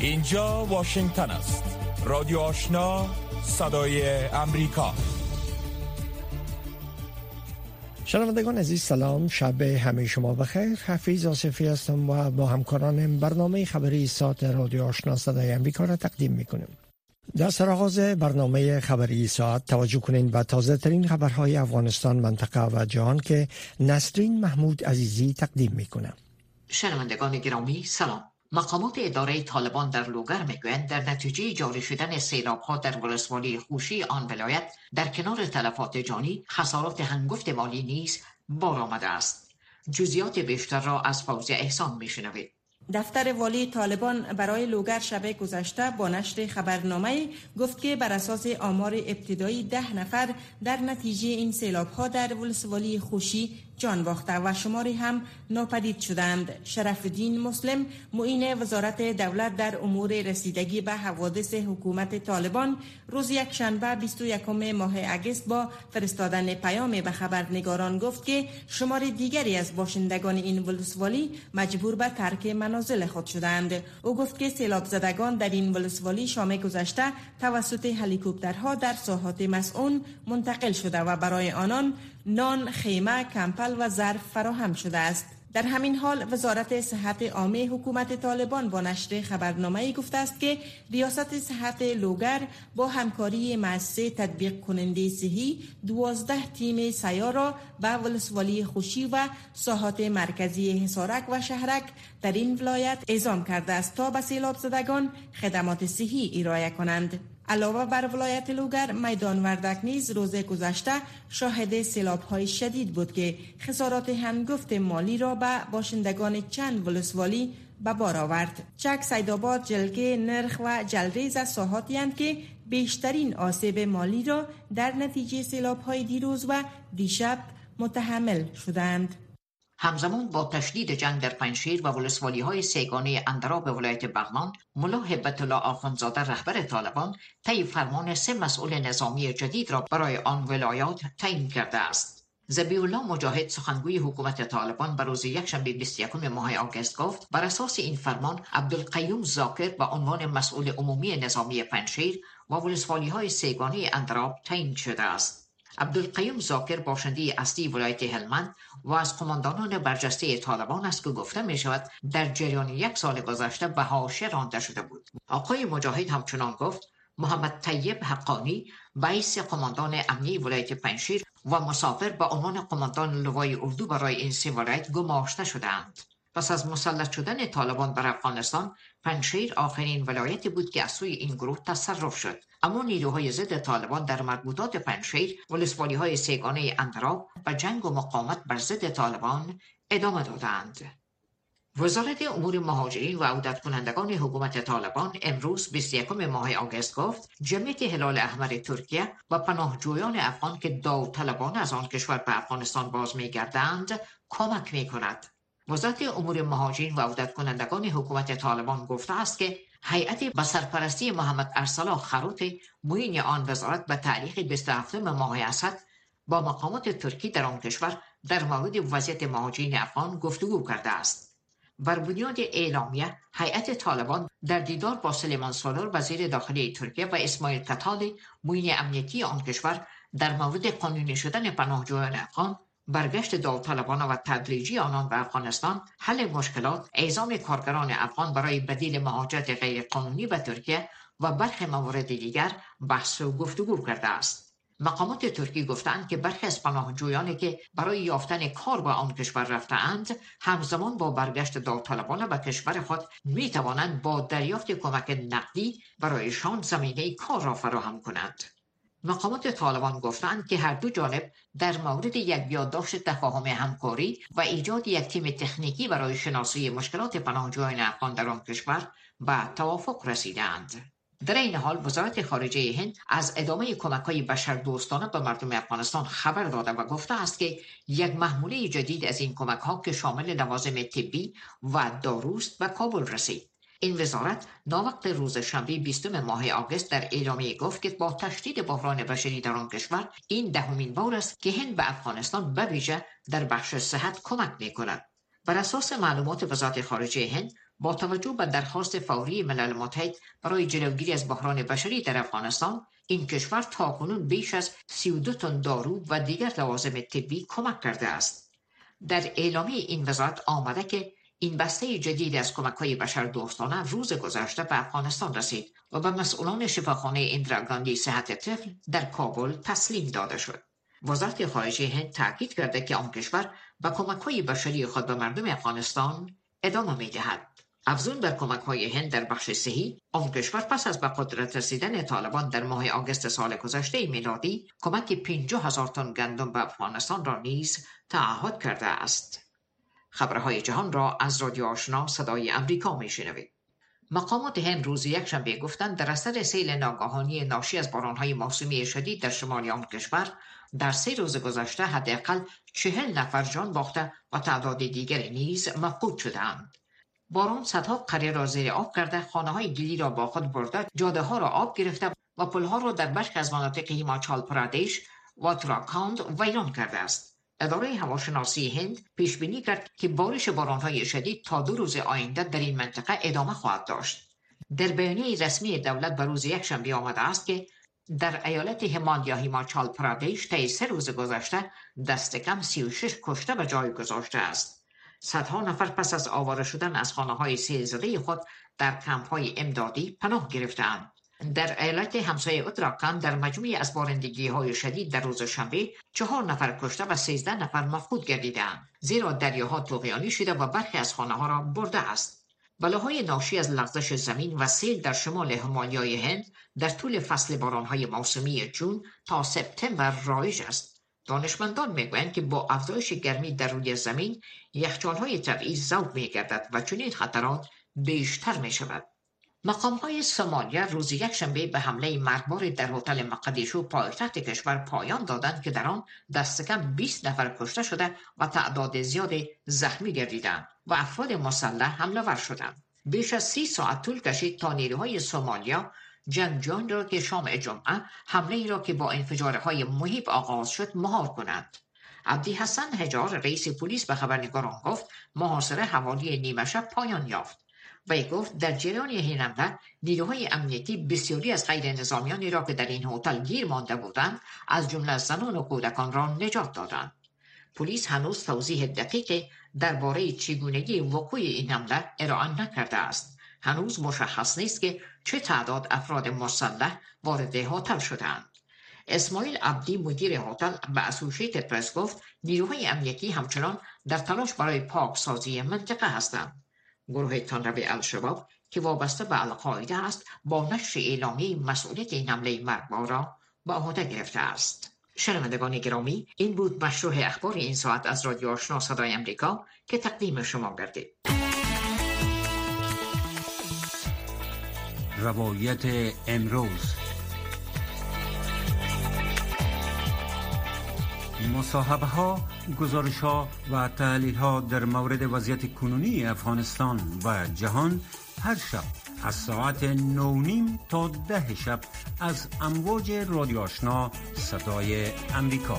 اینجا واشنگتن است. رادیو آشنا، صدای امریکا. شنوندگان عزیز سلام، شب همه شما بخیر. حفیظ آصفی هستم و با همکارانم برنامه خبری ساعت رادیو آشنا صدای امریکا را تقدیم میکنیم. در سرآغاز برنامه خبری ساعت توجه کنین به تازه ترین خبرهای افغانستان، منطقه و جهان که نسرین محمود عزیزی تقدیم میکنه. شنوندگان گرامی سلام. مقامات اداره طالبان در لوگر میگویند در نتیجه جاری شدن سیلاب‌ها در ولسوالی خوشی آن ولایت در کنار تلفات جانی خسارات هنگفت مالی نیز بار آمده است. جزئیات بیشتر را از فوزیه احسان میشنوید. دفتر والی طالبان برای لوگر شب گذشته با نشر خبرنامه گفت که بر اساس آمار ابتدایی 10 نفر در نتیجه این سیلاب‌ها در ولسوالی خوشی جان باخته و شماری هم ناپدید شدند. شرف الدین مسلم، معین وزارت دولت در امور رسیدگی به حوادث حکومت طالبان، روز یکشنبه 21 ماه اگست با فرستادن پیام به خبرنگاران گفت که شمار دیگری از باشندگان این ولسوالی مجبور به ترک منازل خود شدند. او گفت که سیلاب زدگان در این ولسوالی شام گذشته توسط هلیکوپترها در ساحات مسئول منتقل شده و برای آنان نان، خیمه، کمپل و ظرف فراهم شده است. در همین حال وزارت صحت عامه حکومت طالبان با نشر خبرنامه‌ای گفته است که ریاست صحت لوگر با همکاری مؤسسه تطبیق کننده صحی 12 تیم سیار را به ولسوالی خوشی و ساحات مرکزی حصارک و شهرک در این ولایت اعزام کرده است تا به سیلاب زدگان خدمات صحی ارائه کنند. علاوه بر ولایت لوگر، میدان وردک نیز روز گذشته شاهد سیلاب‌های شدید بود که خسارات هنگفت مالی را به باشندگان چند ولسوالی به بار آورد. چک، سیدآباد، جلگه، نرخ و جلریز از ساحاتی اند که بیشترین آسیب مالی را در نتیجه سیلاب‌های دیروز و دیشب متحمل شدند. همزمان با تشدید جنگ در پنجشیر و ولسوالی‌های سیگانه اندراب ولایت بغلان، ملا هبت الله آخوندزاده رهبر طالبان طی فرمان 3 مسئول نظامی جدید را برای آن ولایات تعیین کرده است. ذبیح الله مجاهد، سخنگوی حکومت طالبان، بر روز یکشنبه 21 ماه آگوست گفت بر اساس این فرمان عبدالقیوم ذاکر به عنوان مسئول عمومی نظامی پنجشیر و ولسوالی‌های سیگانه اندراب تعیین شده است. عبدالقیوم ذاکر باشنده اصلی ولایت هلمند و از قماندانان برجسته طالبان است که گفته می شود در جریان 1 سال گذشته به حاشیه رانده شده بود. آقای مجاهد همچنان گفت محمد طیب حقانی به حیث قماندان امنیه ولایت پنجشیر و مسافر به عنوان قماندان لوای اردو برای این 3 ولایت گماشته شدند. پس از مسلط شدن طالبان بر افغانستان، پنجشیر آخرین ولایتی بود که از سوی این گروه تصرف شد. اما نیروهای ضد طالبان در مربوطات پنجشیر، ولسوالی‌های سیگانه اندراب و جنگ و مقاومت بر ضد طالبان ادامه دادند. وزارت امور مهاجرین و عودت کنندگان حکومت طالبان امروز 21 ماه آگوست گفت جمعیت هلال احمر ترکیه و پناهجویان افغان که داوطلبانه از آن کشور به افغانستان باز می‌گردند کمک می‌کند. وزارت امور مهاجرین و عودت کنندگان حکومت طالبان گفته است که هیئت به سرپرستی محمد ارسلا خروت، معین آن وزارت، به تاریخ 27 ماه اسد با مقامات ترکی در آن کشور در مورد وضعیت مهاجرین افغان گفتگو کرده است. بر بنیاد اعلامیه، هیئت طالبان در دیدار با سلیمان سالار وزیر داخلی ترکیه و اسماعیل کتال، معین امنیتی آن کشور، در مورد قانونی شدن پناهجویان افغان، برگشت داوطلبان و تدریجی آنان به افغانستان، حل مشکلات، اعزام کارگران افغان برای بدیل مهاجرت غیرقانونی به ترکیه و برخی موارد دیگر بحث و گفتگو کرده است. مقامات ترکی گفتند که برخی از پناهجویانی که برای یافتن کار به آن کشور رفته‌اند، همزمان با برگشت داوطلبان به کشور خود می توانند با دریافت کمک نقدی برایشان زمینه کار را فراهم کنند. مقامات طالبان گفتند که هر دو جانب در مورد یک یادداشت تفاهم همکاری و ایجاد یک تیم تکنیکی برای شناسایی مشکلات پناهجویان افغان در آن کشور به توافق رسیدند. در این حال وزارت خارجه هند از ادامه کمک‌های بشردوستانه به مردم افغانستان خبر داده و گفته است که یک محموله جدید از این کمک‌ها که شامل لوازم طبی و داروست به کابل رسید. این وزارت ناوقت روز شنبه 20 ماه آگوست در اعلامیه گفت که با تشدید بحران بشری در آن کشور، این دهمین بار است که هند به افغانستان به ویژه در بخش صحت کمک می‌کند. بر اساس معلومات وزارت خارجه هند، با توجه به درخواست فوری ملل متحد برای جلوگیری از بحران بشری در افغانستان، این کشور تاکنون بیش از 32 تن دارو و دیگر لوازم طبی کمک کرده است. در اعلامیه این وزارت آمده که این بسته جدید از کمک‌های بشردوستانه روز گذشته به افغانستان رسید و به مسئولان شفاخانه اندراگاندی صحت طفل در کابل تسلیم داده شد. وزارت خارجه هند تاکید کرده که آن کشور به کمک‌های بشری خود به مردم افغانستان ادامه می‌دهد. افزون بر کمک‌های هند در بخش صحی، آن کشور پس از به قدرت رسیدن طالبان در ماه آگوست سال گذشته میلادی کمک 50,000 تن گندم به افغانستان را نیز تعهد کرده است. خبرهای جهان را از رادیو آشنا صدای امریکا میشنوید. مقامات هند روز یکشنبه گفتند در اثر سیل ناگهانی ناشی از بارانهای موسمی شدید در شمال آن کشور در 3 روز گذشته حداقل 40 نفر جان باخته و تعداد دیگری نیز مفقود شدند. باران صدها قریه را زیر آب کرده، خانه‌های گلی را با خود برده، جاده‌ها را آب گرفته و پل‌ها را در برخی از مناطق هیماچال پرادیش و اتراکاند ویران کرده است. اداره هواشناسی هند پیش بینی کرد که بارش باران‌های شدید تا 2 روز آینده در این منطقه ادامه خواهد داشت. در بیانیه رسمی دولت به روز یکشنبه آمده است که در ایالت هیماچال پرادیش طی 3 روز گذشته دست کم 36 کشته به جای گذاشته است. صدها نفر پس از آواره شدن از خانه‌های سیل‌زده خود در کمپ‌های امدادی پناه گرفتند. در ایالت همسایه اتراکاند در مجموعی از بارندگی‌های شدید در روز شنبه 4 نفر کشته و 13 نفر مفقود گردیدند، زیرا دریاها طغیانی شده و برخی از خانه‌ها را برده است. بلاهای ناشی از لغزش زمین و سیل در شمال همالیای هند در طول فصل باران‌های موسمی جون تا سپتامبر رایج است. دانشمندان میگویند که با افزایش گرمی در روی زمین یخچال‌های طبیعی ذوب می‌گردد و چنین خطرات بیشتر می‌شود. مقام‌های سومالیا روز یکشنبه به حمله مرگبار در هتل مقدیشو پایتخت کشور پایان دادند که در آن دست کم 20 نفر کشته شده و تعداد زیادی زخمی گردیدند و افراد مسلح حمله ور شدند. بیش از 30 ساعت طول کشید تا نیروهای سومالیا جنگجویان را که شام جمعه حمله را که با انفجارهای مهیب آغاز شد مهار کنند. عبدی حسن حجار رئیس پلیس به خبرنگاران گفت محاصره حوالی نیمه شب پایان یافت. وی گفت در جریان این حمله نیروهای امنیتی بسیاری از غیر نظامیانی را که در این هتل گیر مانده بودند از جمله زنان و کودکان را نجات دادند. پلیس هنوز توضیح دقیقی درباره چگونگی وقوع این حمله ارائه نکرده است. هنوز مشخص نیست که چه تعداد افراد مسلح وارد هتل شدند. اسماعیل عبدی مدیر هتل به اسوشیتد پرس گفت نیروهای امنیتی همچنان در تلاش برای پاکسازی منطقه هستند. گروه تندرو الشباب که وابسته به القاعده است با نشر اعلامیه مسئولیت این حمله مرگبار را به عهده گرفته است. شنوندگان گرامی، این بود مشروع اخبار این ساعت از رادیو آشنا صدای امریکا که تقدیم شما گردید. روایت امروز، مصاحبه ها، گزارش ها و تحلیل ها در مورد وضعیت کنونی افغانستان و جهان هر شب از ساعت 9:30 تا 10 شب از امواج رادیو آشنا صدای امریکا.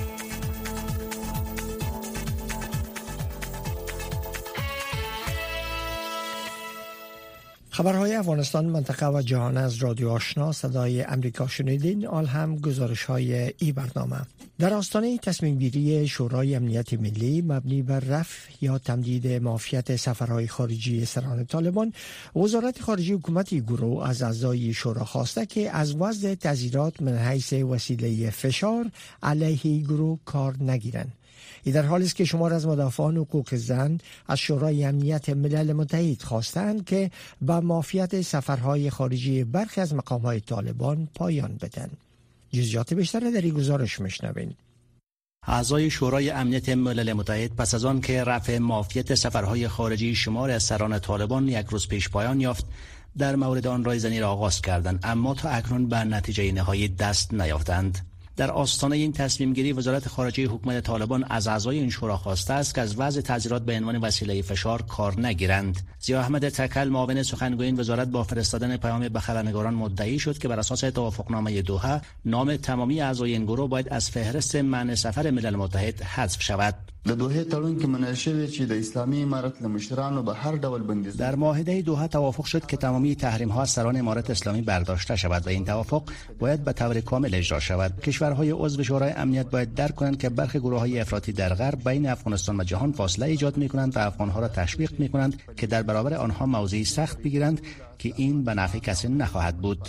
خبرهای افغانستان، منطقه و جهان از رادیو آشنا صدای امریکا شنیدین. آل هم گزارش های ای برنامه. در آستانه تصمیم گیری شورای امنیت ملی مبنی بر رفع یا تمدید معافیت سفرهای خارجی سران طالبان، وزارت خارجه حکومت گروه از اعضای شورا خواسته که از وضع تعزیرات من حیث وسیله فشار علیه گروه کار نگیرند. این در حالی است که شمار از مدافعان حقوق زن از شورای امنیت ملل متحد خواستند که به معافیت سفرهای خارجی برخی از مقام‌های طالبان پایان بدن. جزئیات بیشتر در این گزارش میشنوین. اعضای شورای امنیت ملل متحد پس از آن که رفع معافیت سفرهای خارجی شمار از سران طالبان یک روز پیش پایان یافت، در مورد آن رایزنی را آغاز کردند، اما تا اکنون به نتیجه نهایی دست نیافتند. در آستانه این تصمیم گیری وزارت خارجه حکومت طالبان از اعضای این شورا خواسته است که از وضع تعزیرات به عنوان وسیله فشار کار نگیرند. ضیا احمد تکل، معاون سخنگوی وزارت، با فرستادن پیام به خبرنگاران مدعی شد که بر اساس توافقنامه دوحه نام تمامی اعضای این گروه باید از فهرست منع سفر ملل متحد حذف شود. د دوحه تړون کې منل شوی چې د اسلامي امارت لمشرانو به هر ډول بندیز در معاهده دوحه توافق شد که تمامی تحریم ها از سران امارت اسلامی برداشته شود و این توافق باید به طور کامل اجرا شود. کشورهای عضو شورای امنیت باید درک کنند که برخی گروه‌های افراطی در غرب بین افغانستان و جهان فاصله ایجاد می‌کنند و افغان‌ها را تشویق می‌کنند که در برابر آنها موضعی سخت بگیرند که این به نفع کسی نخواهد بود.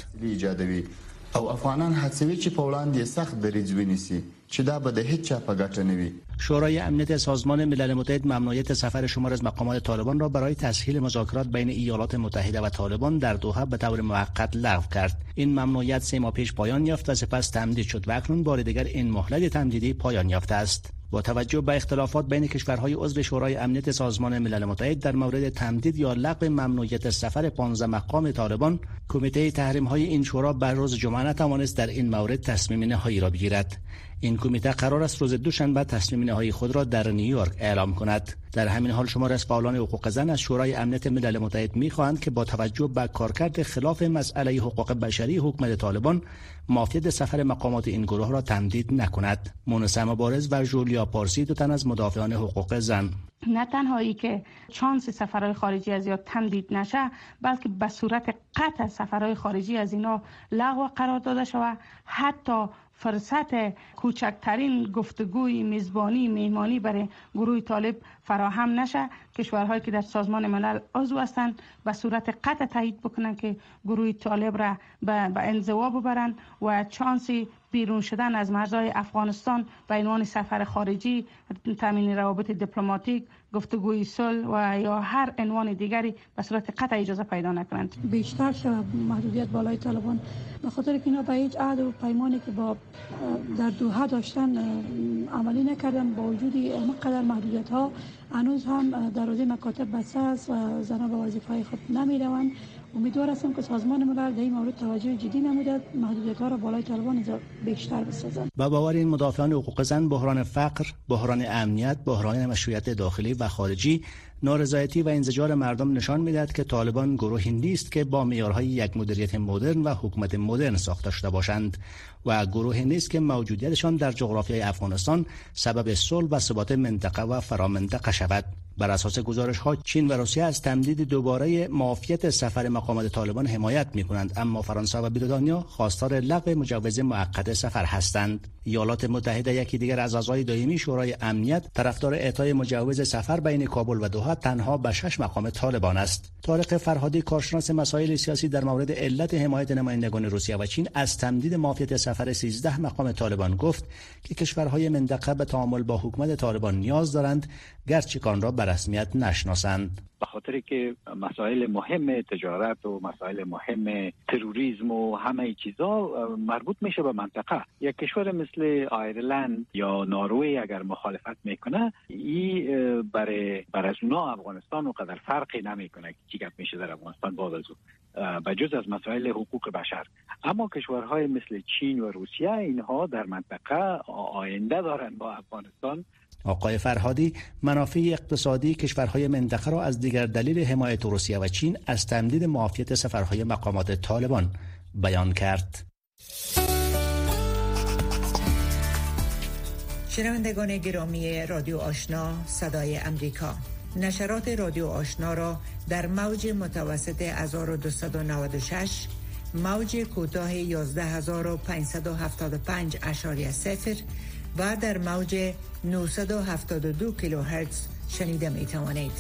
او افغانان هڅوي چې په وړاندې سخت دریځ ونیسي چې دا به د هیڅ چا په ګټه نه وي. شورای امنیت سازمان ملل متحد ممنوعیت سفر شمار از مقامات طالبان را برای تسهیل مذاکرات بین ایالات متحده و طالبان در دوحه به طور موقت لغو کرد. این ممنوعیت 3 ماه پیش پایان یافت و سپس تمدید شد و اکنون بار دیگر این مهلت تمدیدی پایان یافته است. با توجه به اختلافات بین کشورهای عضو شورای امنیت سازمان ملل متحد در مورد تمدید یا لغو ممنوعیت سفر 15 مقام طالبان، کمیته تحریم‌های این شورا بر روز جمعه نتوانست در این مورد تصمیم نهایی را بگیرد. این کمیته قرار است روز دوشنبه تصمیم نهایی خود را در نیویورک اعلام کند. در همین حال شمار از فعالان حقوق زن از شورای امنیت ملل متحد می‌خواهند که با توجه به کارکرد خلاف مسئله حقوق بشری حکومت طالبان، معافیت سفر مقامات این گروه را تمدید نکند. مونسه مبارز و جولیا پارسی، دو تن از مدافعان حقوق زن. نه تنهایی که چانس سفرهای خارجی از اینا تمدید نشه، بلکه به صورت قطع سفرهای خارجی از اینا لغو قرار داده شود. حتی فرصت کوچکترین گفتگوی میزبانی میهمانی برای گروه طالب فراهم نشه. کشورهایی که در سازمان ملل عضو هستند به صورت قطع تایید بکنن که گروه طالب را به انزوا ببرن و چانسی بیرون شدن از مرزهای افغانستان به عنوان سفر خارجی، تامین روابط دیپلماتیک، گفتگوی صلح و یا هر عنوان دیگری به صورت قطع اجازه پیدا نکنند. بیشتر شود محدودیت بالای طالبان، به خاطر که اینا به هیچ عهد و پیمانی که با در دوحه داشتن عملی نکردن. با وجود اینقدر محدودیت ها هنوز هم دروازه مکاتب بسته است و زنان به وظیفه خود نمیروند. امیدوار هستم که سازمان ملل در این مورد توجه جدی نموده، محدودیت‌ها را بالای طالبان بیشتر بسازند. با باور این مدافعان حقوق زن، بحران فقر، بحران امنیت، بحران مشروعیت داخلی و خارجی، نارضایتی و انزجار مردم نشان می‌دهد که طالبان گروهی نیست که با معیارهای یک مدیریت مدرن و حکومت مدرن ساخته شده باشند و گروهی نیست که موجودیتشان در جغرافیای افغانستان سبب صلح و ثبات منطقه و فرامنطقه شود. بر اساس گزارش‌ها چین و روسیه از تمدید دوباره معافیت سفر مقامات طالبان حمایت می‌کنند، اما فرانسه و بریتانیا خواستار لغو مجوز موقت سفر هستند. ایالات متحده، یکی دیگر از اعضای دائمی شورای امنیت، طرفدار اعطای مجوز سفر بین کابل و دوحه تنها به 6 مقام طالبان است. طارق فرهادی، کارشناس مسائل سیاسی، در مورد علت حمایت نمایندگان روسیه و چین از تمدید معافیت سفر 13 مقام طالبان گفت که کشورهای منطقه به تعامل با حکومت طالبان نیاز دارند، گرچه آن را به رسمیت نشناسند. به خاطر که مسائل مهم تجارت و مسائل مهم تروریسم و همه چیزا مربوط میشه به منطقه. یک کشور مثل آیرلند یا نروژ اگر مخالفت میکنه، این برای از اونا افغانستان و قدر فرقی نمیکنه که چی گپ میشه در افغانستان بعد از به جز از مسائل حقوق بشر. اما کشورهای مثل چین و روسیه اینها در منطقه آینده دارن با افغانستان. آقای فرهادی منافع اقتصادی کشورهای منطقه را از دیگر دلیل حمایت روسیه و چین از تمدید معافیت سفرهای مقامات طالبان بیان کرد. شنوندگان گرامی رادیو آشنا صدای امریکا، نشرات رادیو آشنا را در موج متوسط 1296، موج کوتاه 11575.0 و در موج 972 کیلوهرتز شنیده می توانید.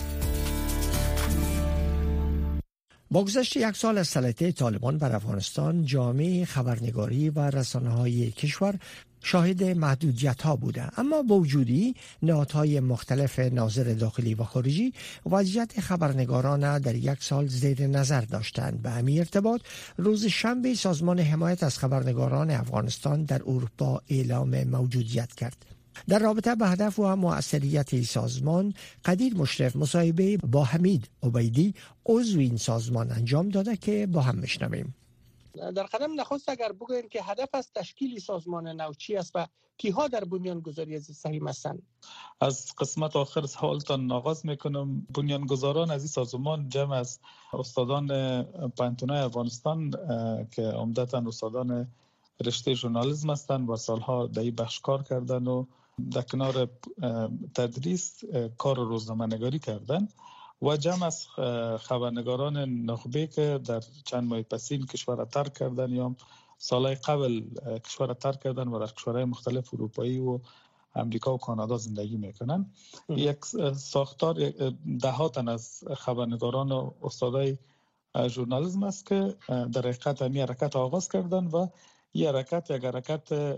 با گذشت 1 سال از سلطه طالبان بر افغانستان، جامعه خبرنگاری و رسانه‌های کشور شاهد محدودیت‌ها بوده، اما با وجودی نهادهای مختلف ناظر داخلی و خارجی وضعیت خبرنگاران در 1 سال زیر نظر داشتند. به همین ارتباط روز شنبه سازمان حمایت از خبرنگاران افغانستان در اروپا اعلام موجودیت کرد. در رابطه به هدف و مؤثریت سازمان، قدیر مشرف مصاحبه با حمید عبیدی عضو این سازمان انجام داده که با هم میشنویم. در قدم نخست اگر بگوییم که هدف از تشکیل سازمان نو چی است و کیها در بنیانگذاری از سهیم هستند؟ از قسمت آخر سوالتان آغاز میکنم. بنیانگذاران از این سازمان جمع از استادان پانتونای افغانستان که عمدتاً استادان رشته ژورنالیسم هستند و سالها در این بخش کار کردن و در کنار تدریس کار روزنامه‌نگاری کردن و جمع از خبرنگاران نخبه که در چند ماه پسین کشور را ترک کردن یا سالهای قبل کشور را ترک کردن و در کشورهای مختلف اروپایی و امریکا و کانادا زندگی میکنن. یک ساختار ده تن از خبرنگاران و استادای ژورنالیسم است که در حقیقت این حرکت آغاز کردن و این حرکت یک حرکت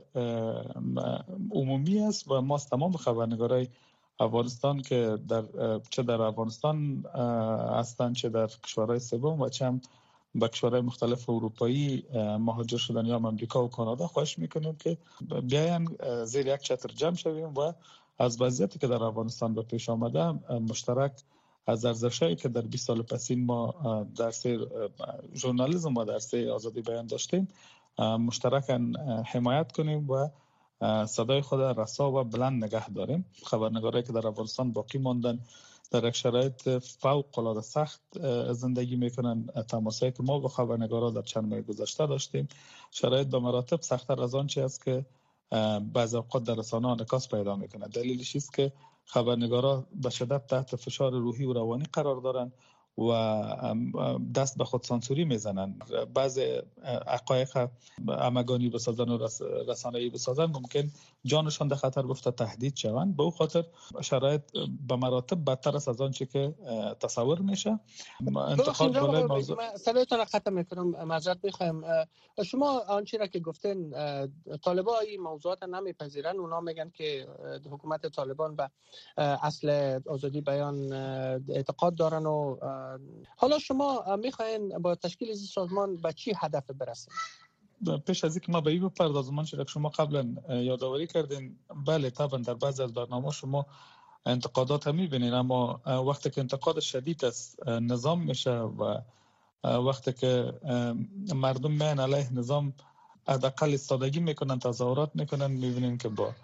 عمومی است و ما تمام خبرنگارای افغانستان که چه در افغانستان هستند چه در کشورهای سوم و چه هم به کشورهای مختلف اروپایی مهاجر شدن یا امریکا و کانادا خواهش میکنیم که بیاین زیر یک چتر جمع شویم و از وضعیتی که در افغانستان به پیش آمده مشترک از ارزشایی که در 20 سال پسین ما در سیر ژورنالیسم و در سیر آزادی بیان داشتیم مشترکاً حمایت کنیم و صدای خود رسا و بلند نگه داریم. خبرنگارایی که در افغانستان باقی ماندن در یک شرایط فوق العاده سخت زندگی میکنن. تماسایی که ما با خبرنگارا در چند ماه گذشته داشتیم شرایط به مراتب سخت‌تر از آن چیزی است که بعضی اوقات در رسانه‌ها انعکاس پیدا میکنه. دلیلش است که خبرنگارا به شدت تحت فشار روحی و روانی قرار دارن و دست به خود سانسوری میزنن. بعضی حقایق همگانی بسازن و رسانه‌ای بسازن ممکن جانشان در خطر بفته، تهدید شوند. به او خاطر شرایط به مراتب بدتر است از آنچه که تصور میشه. انتقاد بالای موضوع صدایتان ختم میکنم، معذرت میخوایم. شما آنچه را که گفتین طالبان این موضوعات نمیپذیرن، اونا میگن که حکومت طالبان به اصل آزادی بیان اعتقاد دارن و حالا شما میخواین با تشکیل این سازمان به چی هدف برسید؟ پیش از اینکه ما به این بپردازم که شما قبلا یادآوری کردین، بله طبعا در بعضی از برنامه شما انتقادات هم میبینین، اما وقتی که انتقاد شدید از نظام میشه و وقتی که مردم میان علیه نظام حداقل ایستادگی میکنن، تظاهرات میکنن، میبینین که با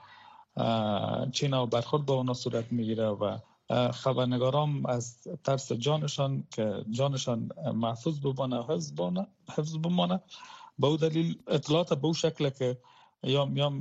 چینا برخورد با اونا صورت میگیره و خبرنگاران از ترس جانشان که جانشان محفوظ بمانه حفظ بمانه به او دلیل اطلاعات به او شکل که یا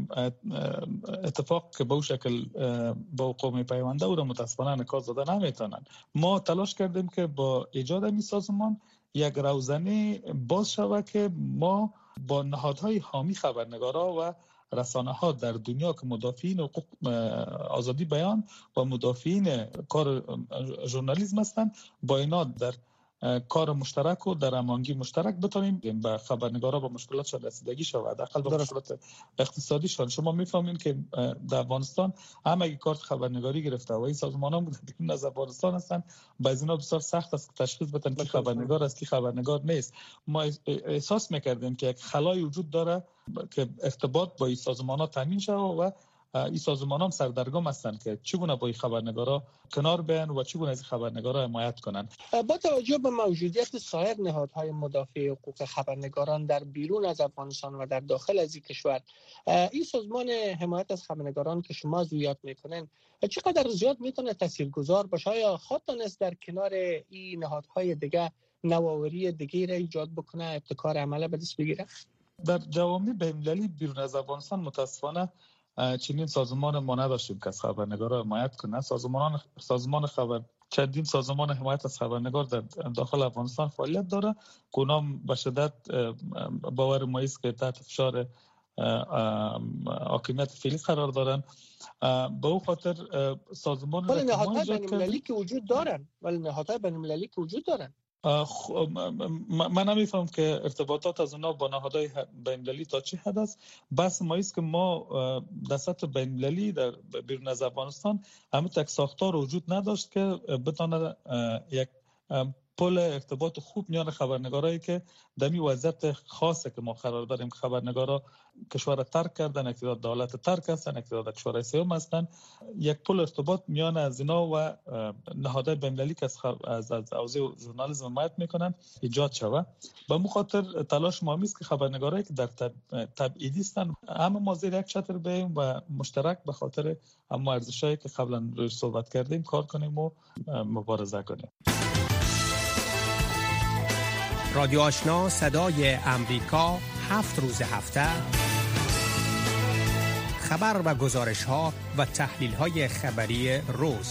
اتفاق که به او شکل با قوم پیونده او را متاسفانه انعکاس داده نمیتونن. ما تلاش کردیم که با ایجاد این سازمان یک روزنه باز شود که ما با نهادهای حامی خبرنگارا و رسانه ها در دنیا که مدافعین حقوق آزادی بیان و مدافعین کار ژورنالیسم هستند با اینا در کار مشترک و در امانگی مشترک بتونیم به خبرنگارا با مشکلاتشان رسیدگی شود، حداقل با مشکلات اقتصادیشان. شما میفهمین که در افغانستان همه کارت خبرنگاری گرفته و این سازمان‌ها بیرون از افغانستان هستند، بعضی اینا بسیار سخت است که تشخیص بدن که خبرنگار است که خبرنگار نیست. ما احساس می‌کردیم که یک خلایی وجود داره که ارتباط با این سازمان‌ها تامین شود و این سازمان‌ها هم سردرگم هستند که چگونه با این خبرنگارا کنار بیان و چگونه از خبرنگارا حمایت کنند. با توجه به موجودیت سایر نهادهای مدافع حقوق خبرنگاران در بیرون از افغانستان و در داخل از این کشور، این سازمان حمایت از خبرنگاران که شما زیاد میکنین چقدر زیاد میتونه تاثیرگذار باشه؟ یا خود دانست در کنار این نهادهای دیگه نوآوری دیگه را ایجاد بکنه، ابتکار عمله به دست بگیره؟ در جوامع بین‌المللی بیرون از افغانستان متاسفانه چنین سازمان ما نداشتیم که از خبرنگارا حمایت کنه. سازمان خبر چندین سازمان حمایت از خبرنگار در داخل افغانستان فعالیت داره که اونا به شدت باور ما است که تحت فشار حاکمیت فعلی قرار دارن. به او خاطر سازمان ولی نهادهای بین‌المللی که وجود دارن من نمیفهم که ارتباطات از اونا با نهادهای بین‌المللی تا چه حد است. بس ما است که ما در سطح بین‌المللی در بیرون از افغانستان همه تک ساختار وجود نداشت که بتونه یک پل ارتباط خوب میان خبرنگارایی که در این وضعیت خاصه که ما قرار داریم که خبرنگارا کشور ترک کردن، اقتدار دولت ترک هستن، اقتدار کشور سوم هستن، یک پل ارتباط میان از اینا و نهادهای بین‌المللی که از حوزه ژورنالیسم حمایت میکنن ایجاد شود. به مخاطر تلاش ما است که خبرنگارایی که در تبعیدی هستن همه ما زیر یک چتر بیاییم و مشترک به خاطر هم ارزشایی که قبلا روش صحبت کردیم کار کنیم و مبارزه کنیم. رادیو آشنا صدای امریکا 7 روز هفته خبر و گزارش ها و تحلیل های خبری روز.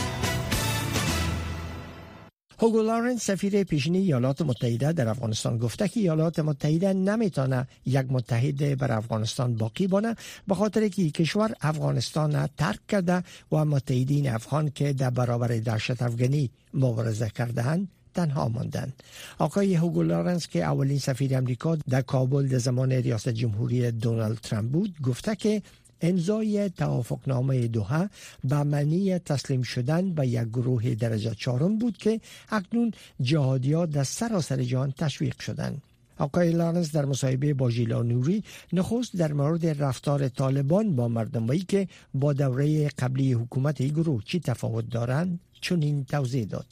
هوگو لارنس سفیر پیشین ایالات متحده در افغانستان گفته که ایالات متحده نمیتونه یک متحد بر افغانستان باقی بانه به خاطر که کشور افغانستان ترک کرده و متحدین افغان که در برابر دهشت افغانی مبارزه کرده‌اند تنها ماندند. آقای هوگو لارنس که اولین سفیر امریکا در کابل در زمان ریاست جمهوری دونالد ترامپ بود گفته که امضای توافقنامه دوحه به معنی تسلیم شدن به یک گروه درجه 4 بود که اکنون جهادیان در سراسر جهان تشویق شدند. آقای لارنس در مصاحبه با ژیلا نوری نخست در مورد رفتار طالبان با مردمایی که با دوره قبلی حکومت این گروه چی تفاوت دارند چنین توضیح داد.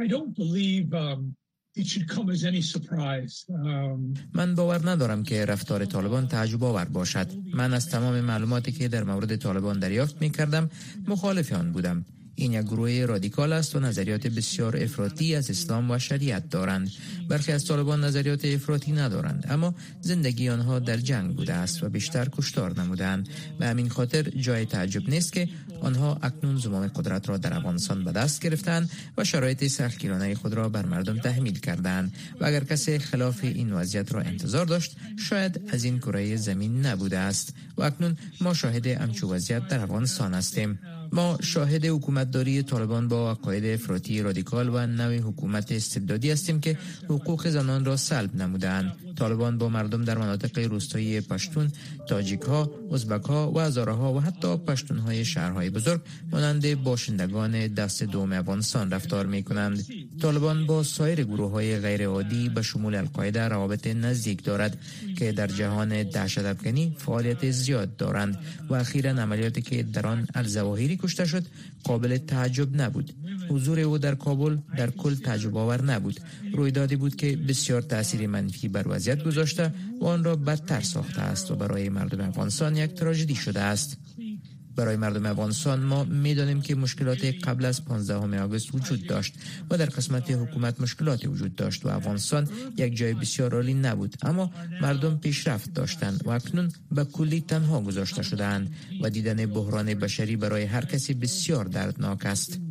من باور ندارم که رفتار طالبان تعجب آور باشد. من از تمام معلوماتی که در مورد طالبان دریافت می کردم مخالف آن بودم. این یک گروه رادیکال است و نظریات بسیار افراطی از اسلام و شریعت دارند. برخی از طالبان نظریات افراطی ندارند، اما زندگی آنها در جنگ بوده است و بیشتر کشتار نمودند. به همین خاطر جای تعجب نیست که آنها اکنون زمام قدرت را در افغانستان به دست گرفتند و شرایط سختگیرانه خود را بر مردم تحمیل کردند و اگر کسی خلاف این وضعیت را انتظار داشت شاید از این کره زمین نبوده است و اکنون ما شاهد همچون وضعیت در افغانستان هستیم. ما شاهد حکومتداری طالبان با عقاید افراطی رادیکال و نوع حکومت استبدادی هستیم که حقوق زنان را سلب نمودند. طالبان با مردم در مناطق روستایی پشتون، تاجیک‌ها، ازبک‌ها و هزاره‌ها و حتی پشتون‌های شهرهای بزرگ مانند باشندگان دست دوم افغانستان رفتار می‌کنند. طالبان با سایر گروه‌های غیر عادی به شمول القاعده روابط نزدیک دارد که در جهان دهشت افغانی فعالیت زیاد دارند و اخیراً عملیاتی که در آن الظواهری کشته شد قابل تعجب نبود. حضور او در کابل در کل تعجب آور نبود. رویدادی بود که بسیار تأثیر منفی بر وضعیت گذاشته و آن را بدتر ساخته است و برای مردم افغانستان یک تراژدی شده است. برای مردم افغانستان ما می‌دانیم که مشکلات قبل از 15 آگوست وجود داشت و در قسمت حکومت مشکلاتی وجود داشت و افغانستان یک جای بسیار عالی نبود، اما مردم پیشرفت داشتند و اکنون به کلی تنها گذاشته شدند و دیدن بحران بشری برای هر کسی بسیار دردناک است.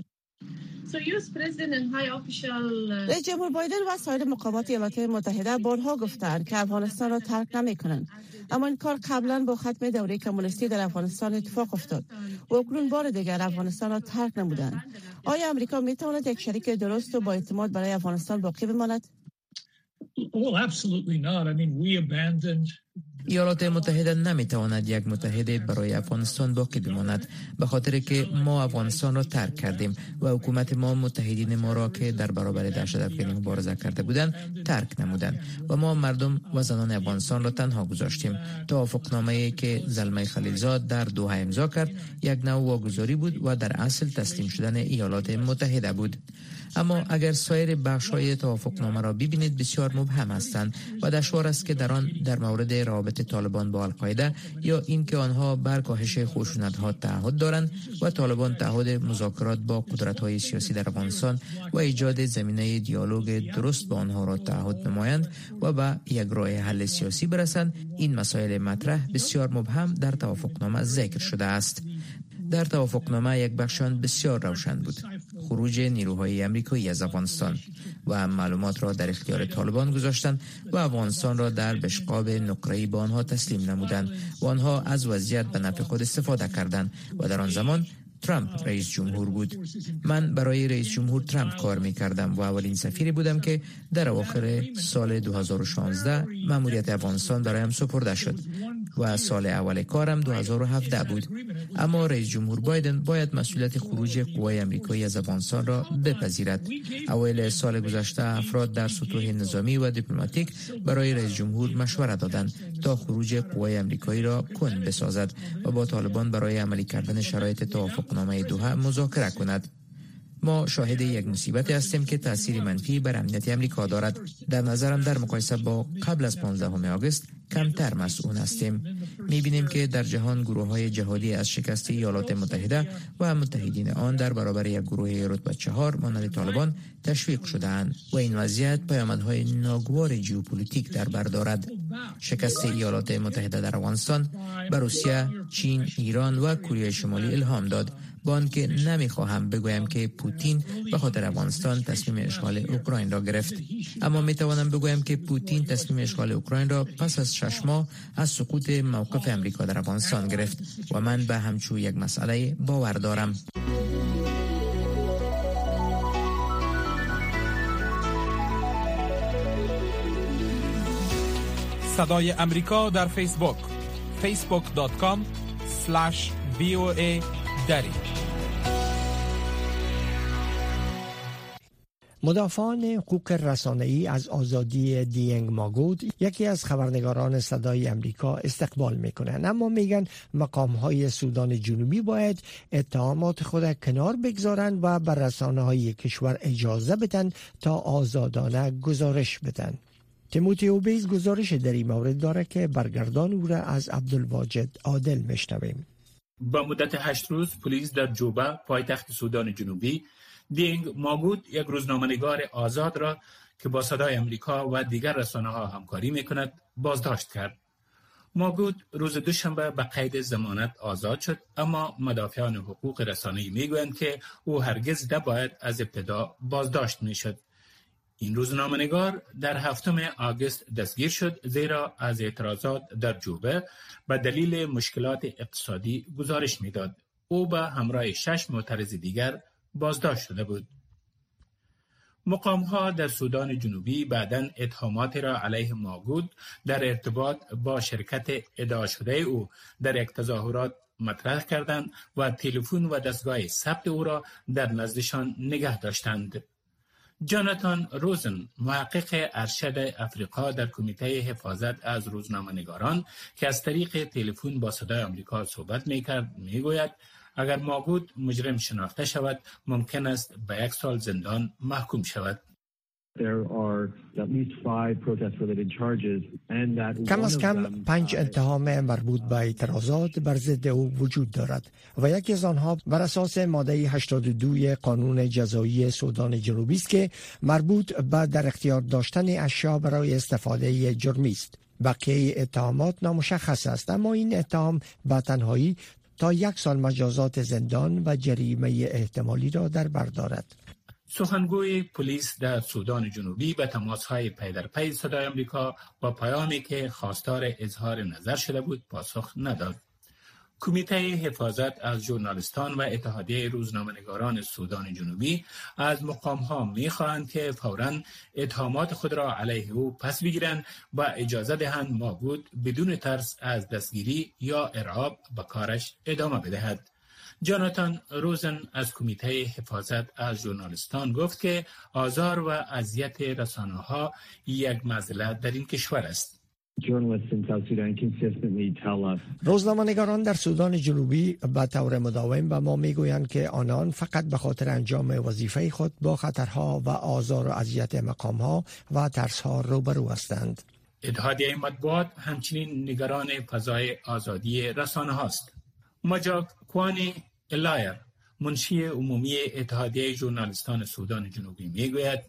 رئیس جمهور بایدن و سایر مقامات ایالات متحده بارها گفتند که افغانستان را ترک نمی‌کنند، اما این کار قبلا با ختم دوره کمونیستی در افغانستان اتفاق افتاد و اکنون بار دیگر افغانستان را ترک نمودند. آیا امریکا می‌تواند یک شریک درست و با اعتماد برای افغانستان باقی بماند؟ ایالات متحده نمیتواند یک متحد برای افغانستان باقی بماند به خاطر که ما افغانستان را ترک کردیم و حکومت ما متحدین ما را که در برابر دهشت افغانی مبارزه کرده بودند ترک نمودند و ما مردم و زنان افغانستان را تنها گذاشتیم. توافقنامه‌ای که زلمه خلیلزاد در دوحه امضا کرد یک نوع واگذاری بود و در اصل تسلیم شدن ایالات متحده بود. اما اگر سایر بخش‌های توافقنامه را ببینید بسیار مبهم هستند و دشوار است که در آن در مورد روابط طالبان با القاعده یا اینکه آنها بر کاهش خشونت‌ها تعهد دارند و طالبان تعهد مذاکرات با قدرت‌های سیاسی در افغانستان و ایجاد زمینه دیالوگ درست با آنها را تعهد نمایند و به یک راه حل سیاسی برسند، این مسائل مطرح بسیار مبهم در توافقنامه ذکر شده است. در توافقنامه یک بخشان بسیار روشن بود: خروج نیروهای آمریکایی از افغانستان و معلومات را در اختیار طالبان گذاشتند و افغانستان را در بشقاب نقره‌ای به آنها تسلیم نمودند و آنها از وضعیت به نفع خود استفاده کردند و در آن زمان ترامپ رئیس جمهور بود. من برای رئیس جمهور ترامپ کار می‌کردم و اولین سفیری بودم که در اواخر سال 2016 مأموریت افغانستان برایم سپرده شد و سال اول کارم 2017 بود. اما رئیس جمهور بایدن باید مسئولیت خروج قوای آمریکایی از افغانستان را بپذیرد. اوایل سال گذشته افراد در سطوح نظامی و دیپلماتیک برای رئیس جمهور مشوره دادند تا خروج قوای آمریکایی را کند بسازد و با طالبان برای عملی کردن شرایط توافقنامه دوحه مذاکره کند. ما شاهد یک مصیبت هستیم که تأثیر منفی بر امنیت آمریکا دارد. در نظرم در مقایسه با قبل از 15 آگوست کمتر مسئول هستیم. می‌بینیم که در جهان گروه‌های جهادی از شکست ایالات متحده و متحدین آن در برابر یک گروه رتبه 4 مانند طالبان تشویق شده‌اند و این وضعیت پیامدهای ناگوار ژئوپلیتیک در بر دارد. شکست ایالات متحده در افغانستان به روسیه، چین، ایران و کره شمالی الهام داد، با آنکه نمیخواهم بگویم که پوتین به خاطر افغانستان تصمیم اشغال اوکراین را گرفت، اما میتوانم بگویم که پوتین تصمیم اشغال اوکراین را پس از 6 ماه از سقوط موقف امریکا در افغانستان گرفت و من به همچون یک مسئله باور دارم. صدای امریکا در فیسبوک facebook.com/VOA دری. مدافعان حقوق رسانه‌ای از آزادی دیانگ ماگود یکی از خبرنگاران صدای امریکا استقبال میکنند، اما میگن مقام‌های سودان جنوبی باید اتهامات خود کنار بگذارند و بر رسانه‌های کشور اجازه بدن تا آزادانه گزارش بدن. تیموتی اوبیز گزارش در این مورد داره که برگردان او را از عبدالواجد عادل میشنویم. با مدت 8 روز پلیس در جوبا پایتخت سودان جنوبی دیانگ ماگود، یک روزنامه‌نگار آزاد را که با صدای امریکا و دیگر رسانه‌ها همکاری می‌کند، بازداشت کرد. ماگود روز دوشنبه به قید ضمانت آزاد شد، اما مدافعان حقوق رسانه‌ای می‌گویند که او هرگز نباید از ابتدا بازداشت می‌شد. این روزنامه‌نگار در 7 آگوست دستگیر شد، زیرا از اعتراضات در جوبه به دلیل مشکلات اقتصادی گزارش می‌داد. او به همراه 6 معترض دیگر بازداشت شده بود. مقام‌ها در سودان جنوبی بعداً اتهاماتی را علیه ماگود در ارتباط با شرکت ادعا شده او در یک تظاهرات مطرح کردند و تلفن و دستگاه ثبت او را در نزدشان نگه داشتند. جاناتان روزن، محقق ارشد افریقا در کمیته حفاظت از روزنامه‌نگاران که از طریق تلفن با صدای آمریکا صحبت می‌کرد، می‌گوید اگر ماگود مجرم شناخته شود ممکن است به 1 سال زندان محکوم شود. کم از کم 5 اتهام مربوط به اعتراضات بر ضد او وجود دارد و یکی از آنها بر اساس ماده 82 قانون جزایی سودان جنوبی است که مربوط به در اختیار داشتن اشیا برای استفاده جرمی است. بقیه اتهامات نامشخص است، اما این اتهام به تنهایی تا 1 سال مجازات زندان و جریمه احتمالی را در بر دارد. سخنگوی پلیس در سودان جنوبی به تماس‌های پی در پی صدای آمریکا با پیامی که خواستار اظهار نظر شده بود پاسخ نداد. کمیته حفاظت از ژورنالیستان و اتحادیه روزنامه‌نگاران سودان جنوبی از مقام‌ها می‌خواهند که فوراً اتهامات خود را علیه او پس بگیرند و اجازه دهند ماگود بدون ترس از دستگیری یا ارهاب به کارش ادامه بدهد. جاناتان روزن از کمیته حفاظت از ژورنالیستان گفت که آزار و اذیت رسانه‌ها یک مسئله در این کشور است. روزنامه‌نگاران در سودان جنوبی به طور مداوم به ما میگویند که آنان فقط به خاطر انجام وظیفه خود با خطرها و آزار و اذیت مقام‌ها و ترس‌ها روبرو هستند. اتحادیه مطبوعات همچنین نگران فضای آزادی رسانه‌ها است. ماجاک کوانی الایر، منشی عمومی اتحادیه ژورنالیستان سودان جنوبی میگوید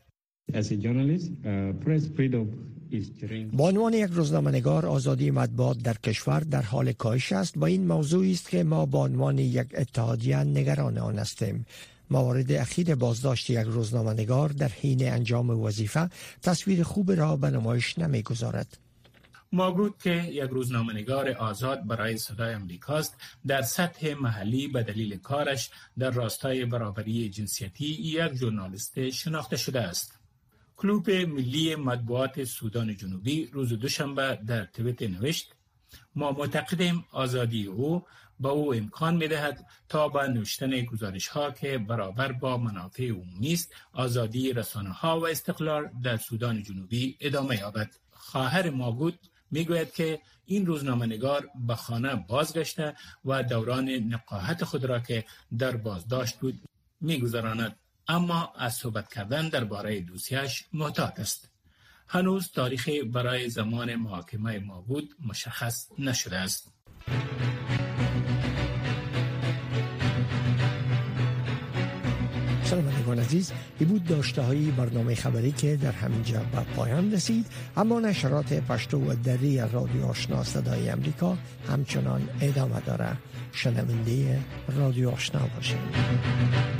به عنوان یک روزنامه‌نگار آزادی مطبوعات در کشور در حال کاهش است و این موضوعی است که ما به عنوان یک اتحادیه نگران آن هستیم. موارد اخیر بازداشت یک روزنامه‌نگار در حین انجام وظیفه تصویر خوب را به نمایش نمی‌گذارد. ماگود که یک روزنامه‌نگار آزاد برای صدای آمریکاست، در سطح محلی به دلیل کارش در راستای برابری جنسیتی یک ژورنالیست شناخته شده است. کلوب ملی مطبوعات سودان جنوبی روز دوشنبه در توییت نوشت: ما معتقدیم آزادی او به او امکان می‌دهد تا با نوشتن گزارش‌ها که برابر با منافع عمومی است، آزادی رسانه‌ها و استقلال در سودان جنوبی ادامه یابد. خواهر ماگود میگوید که این روزنامه‌نگار به خانه بازگشته و دوران نقاهت خود را که در بازداشت بود می‌گذراند، اما از صحبت کردن درباره دوسیش محتاط است. هنوز تاریخی برای زمان محاکمه موعود مشخص نشده است. شنوندگان عزیز، این بود داشته های برنامه خبری که در همینجا به پایان رسید، اما نشرات پشتو و دری رادیو آشنا صدای امریکا همچنان ادامه داره. شنونده رادیو آشنا باشید.